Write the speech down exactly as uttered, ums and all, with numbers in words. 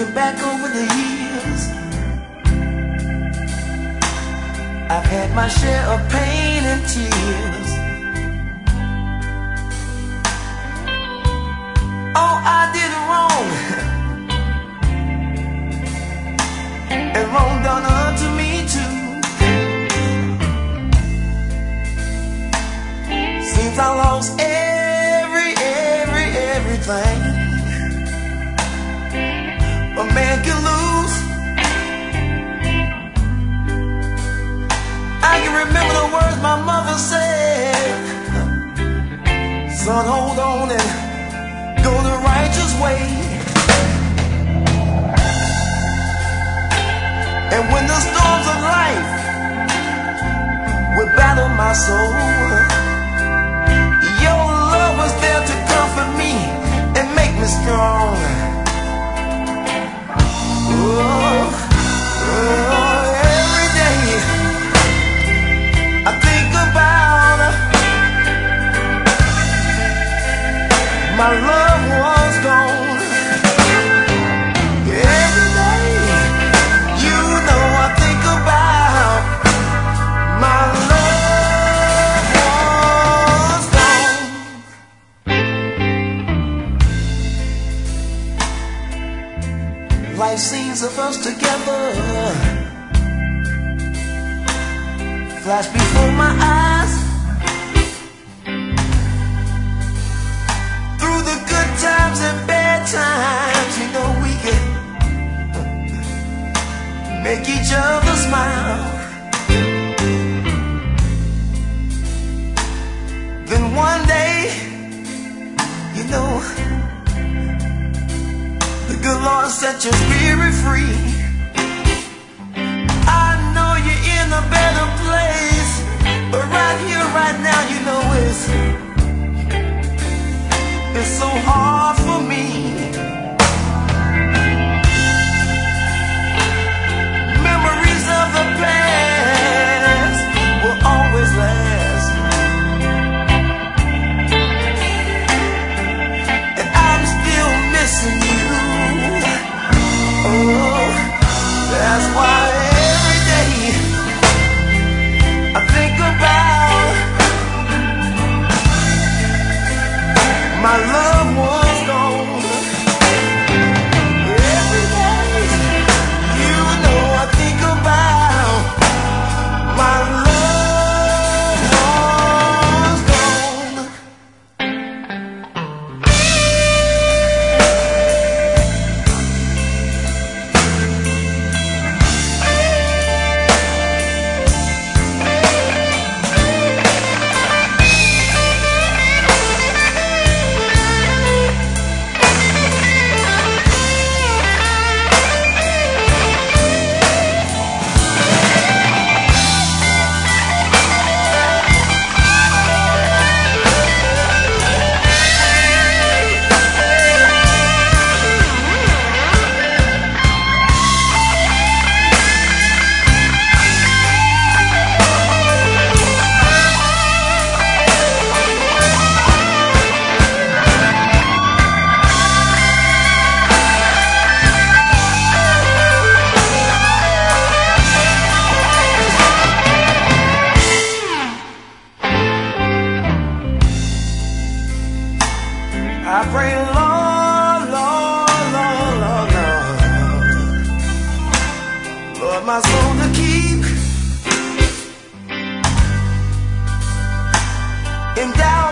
Looking back over the years, I've had my share of pain and tears. Oh, I did wrong, and wrong done unto me too. Seems I lost every, every, everything a man can lose. I can remember the words my mother said: son, hold on and go the righteous way. And when the storms of life would battle my soul, your love was there to comfort me and make me strong. Oh, oh, every day I think about my loved ones gone. Every day, you know, I think about my loved ones gone. Life scenes of us together flash before my eyes. Through the good times and bad times, you know, we can make each other smile. Then one day, you know, the good Lord set your spirit free. I know you're in a better place, but right here, right now, you know it's It's so hard for me. Memories of the past will always last, and I'm still missing you. Oh, that's why every day I think about my loved ones gone. Every day, you know, I think about my loved ones gone. I pray, Lord, Lord, Lord, Lord, Lord, Lord, my soul to keep endowed